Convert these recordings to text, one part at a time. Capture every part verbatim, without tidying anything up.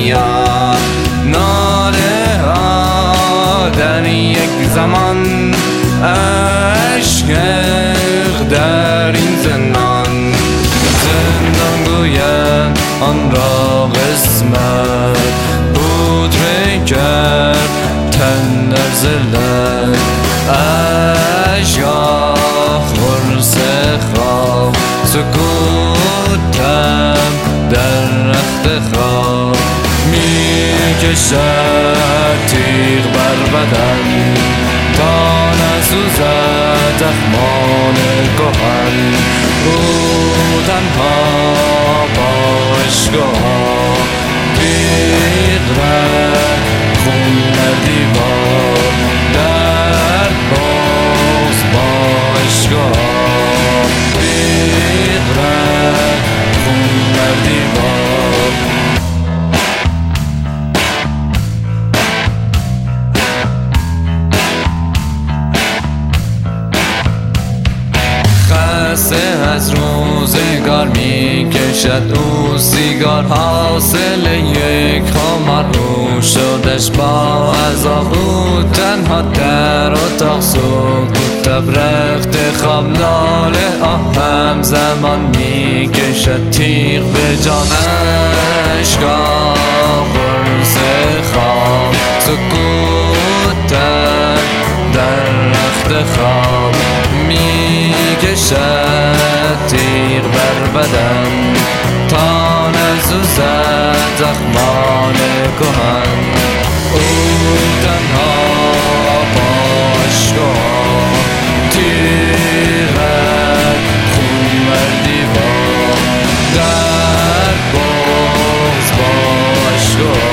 دنیا. ناله ها در یک زمان، عشق در این زندان. زندان گوید آن را قسمت بود کرد تن در ذلت. عشقا خرس خواب، سکوتم در رخت خواب. می کشد تیغ بر بدن تا نسوزد زخمان کهن. او تنها با عشقها بیغرق خون در دیوار. در باز با عشقها بیغرق خون در دیوار. خسته از روزگار می کشد او سیگار. حاصل یک خمار رو شدش با عذاب. او تنها در اتاق سکوت رخت خواب. ناله آه هم زمان می کشد تیغ به جان. عشقا قرص خواب، سکوتم در رخت خواب. می کشد تیغ بر بدن تا نسوزد زخمان کهن. او تنها با عشقها تیغک خون بر دیوار. در باز با عشقها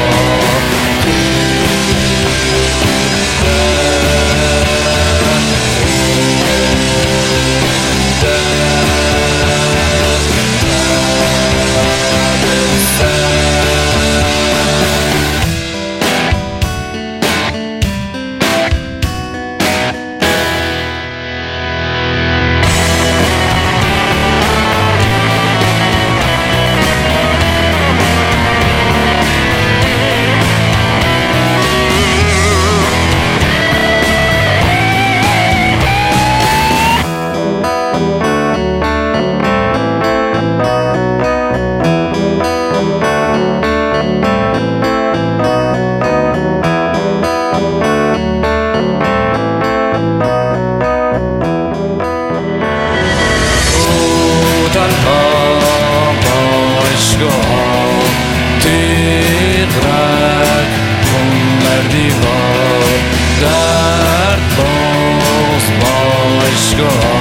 تیغرک خون بر دیوار. درد باز با عشقها